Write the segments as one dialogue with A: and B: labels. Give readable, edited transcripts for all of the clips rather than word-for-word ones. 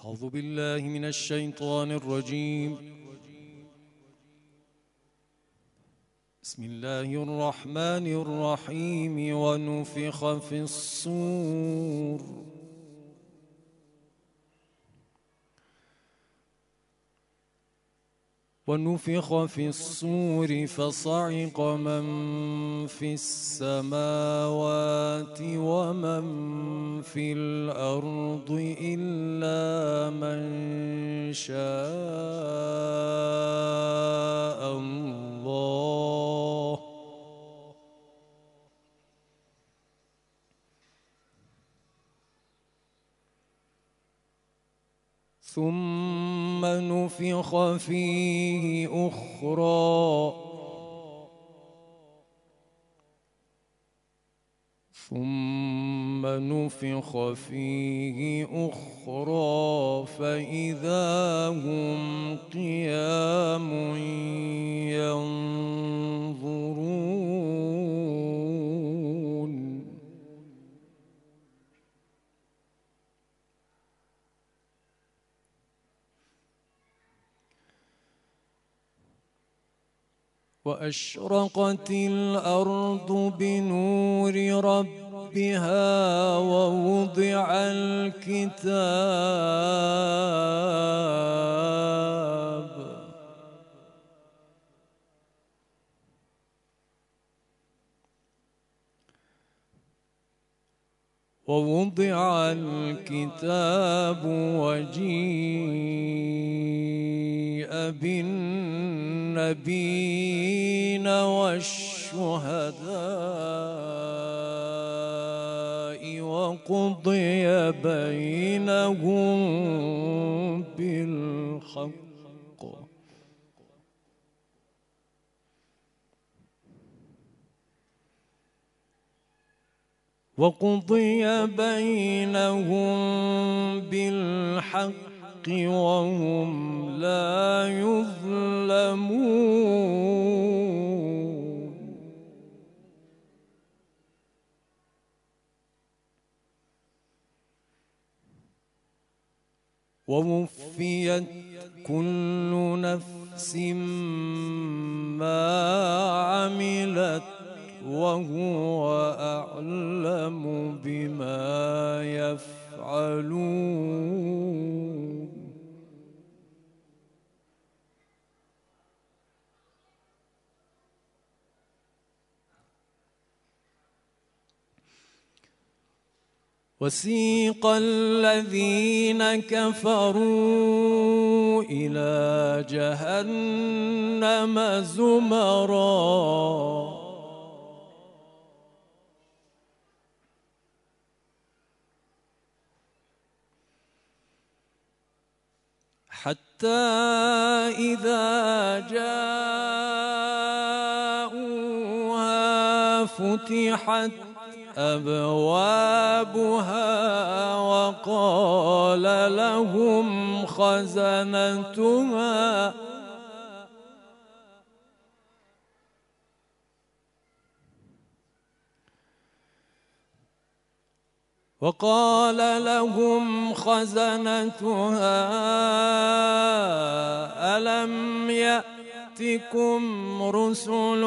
A: أعوذ بالله من الشيطان الرجيم. بسم الله الرحمن الرحيم. ونفخ في الصور فصعق من في السماوات ومن في الأرض إلا من شاء الله. ثم نفخ فيه أخرى فإذا هم قيام ينظرون. وأشرقت الأرض بنور ربها ووضع الكتاب وجيء بالنبيين والشهداء وقضي بينهم بالحق وهم لا يظلمون. ووفيت كل نفس ما عملت وهو أعلم بما يفعلون. وسيق الذين كفروا إلى جهنم زمرًا حتى إذا جاءوها فتحت أبوابها وقال لهم خزنتها ألم يأتكم رسل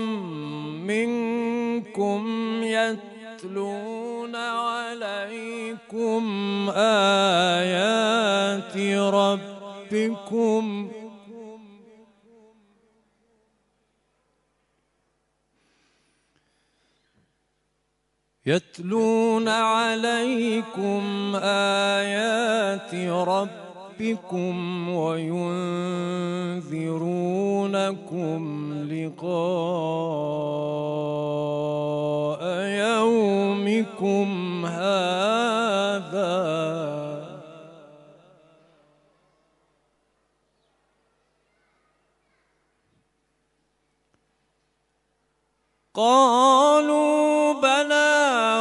A: منكم يتلون عليكم آيات ربكم وينذرونكم لقاء يومكم هذا. قالوا بلى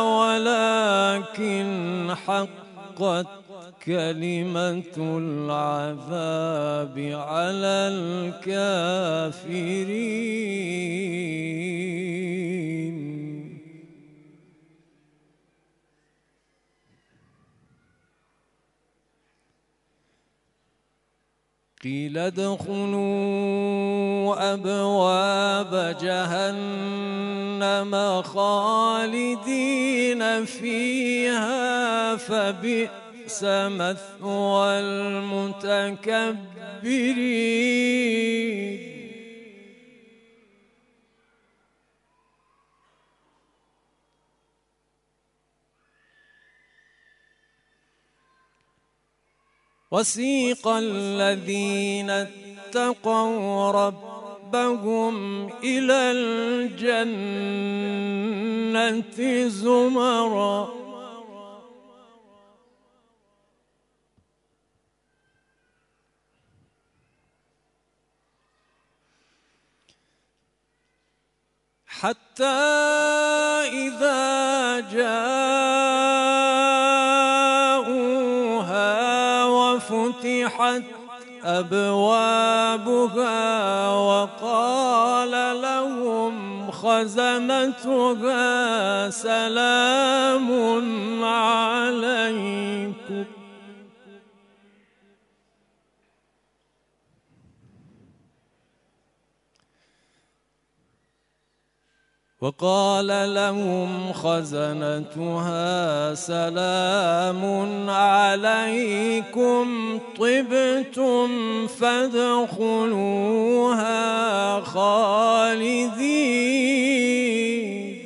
A: ولكن حقت كلمة العذاب على الكافرين. قيل ادخلوا أبواب جهنم خالدين فيها فبئس مثوى المتكبرين. وسيق الذين اتقوا ربهم إلى الجنة زمرا حتى إذا جاءوها وفتحت أبوابها وقال لهم خزنتها سلام عليكم طبتم فادخلوها خالدين.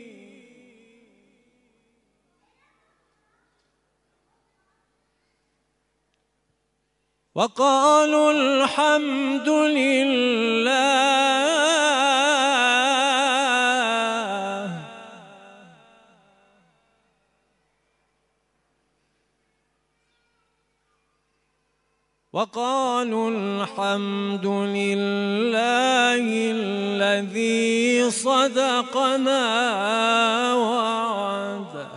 A: وقالوا الحمد لله الذي صدقنا وعده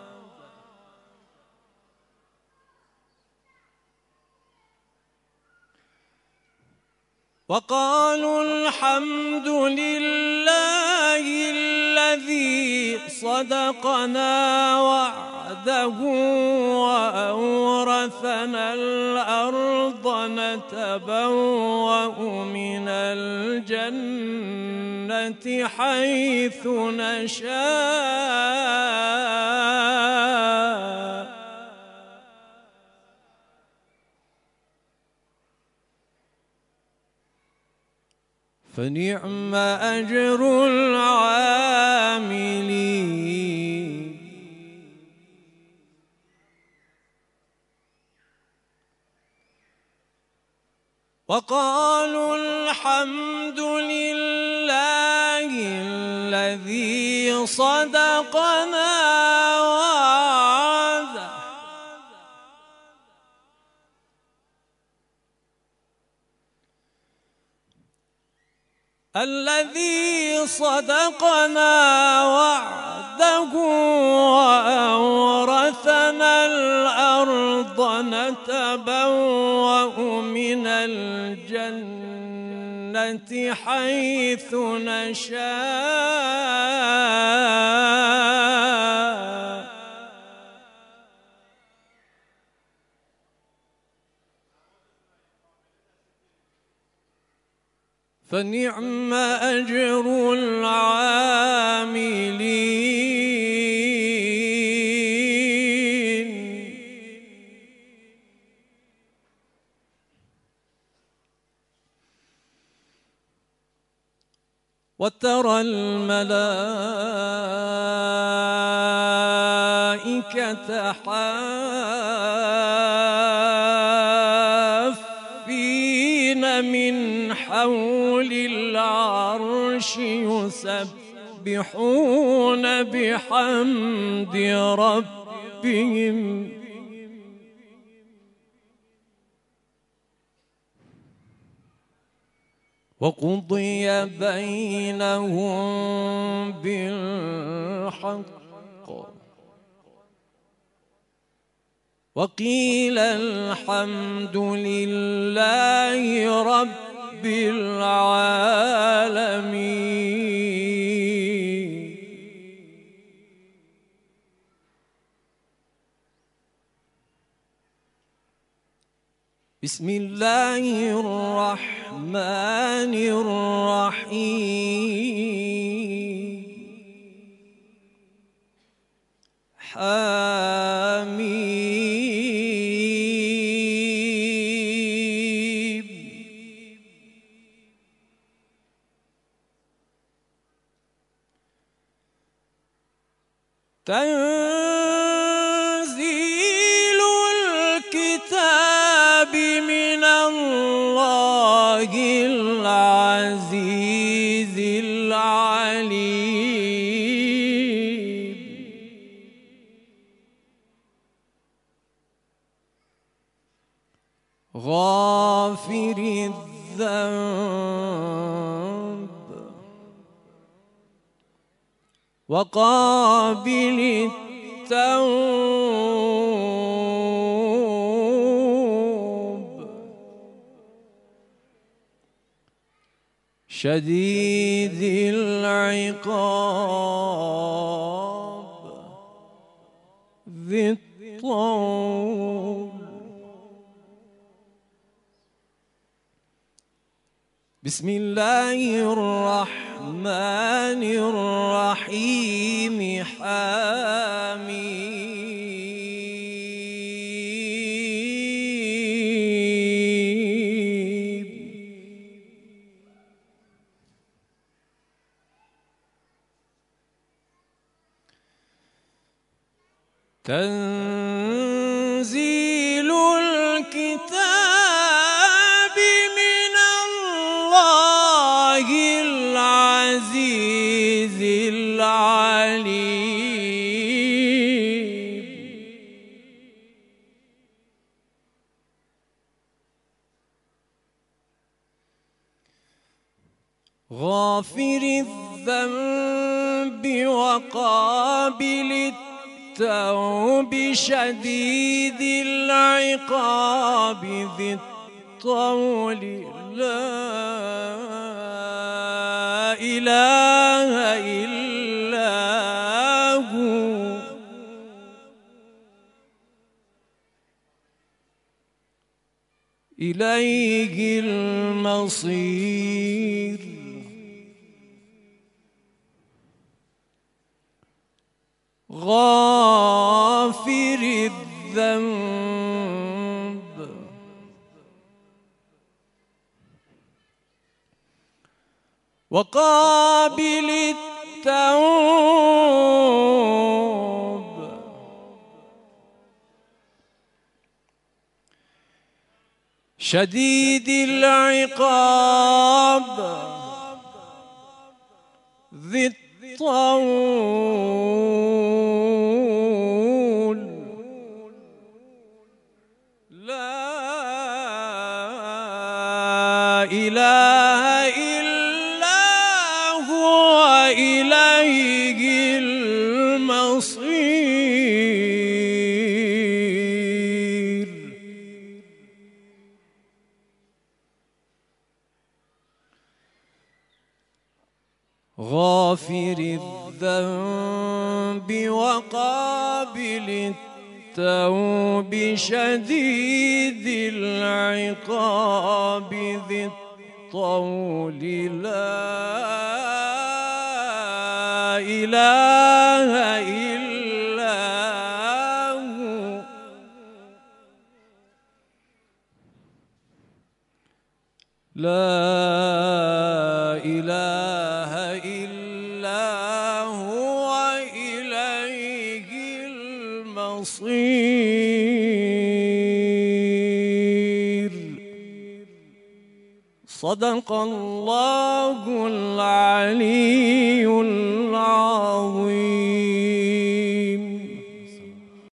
A: وقالوا الحمد لله الذي صدقنا وعده وأورثنا الأرض نتبوأ من الجنة حيث نشاء فنعم أجر العاملين. وقالوا الحمد لله الذي صدقنا وعده وأورثنا الأرض نتبوأ من الجنة حيث نشاء فنعم أجر العاملين. وترى الملائكة حافين من حول العرش يسبحون بحمد ربهم وقضي بينهم بالحق وقيل الحمد لله رب العالمين. بسم الله الرحمن الرحيم حميم تنزيل الكتاب من الله العزيز العليم غافر الذنب وقابل التوب شديد العقاب ذي الطول بسم الله الرحمن الرحيم حميم تنزيل الكتاب من الله العزيز العليم غافر الذنب وقابل التوب شديد العقاب ذي الطول لا إله إلا هو إليه المصير غافر الذنب وقابل التوب شديد العقاب ذي الطول لا إله إلا هو إليه المصير غافر الذنب وقابل التوب شديد العقاب ذي الطول لا إله إلا هو لا إله إلا هو إليه المصير صدق الله العلي العظيم.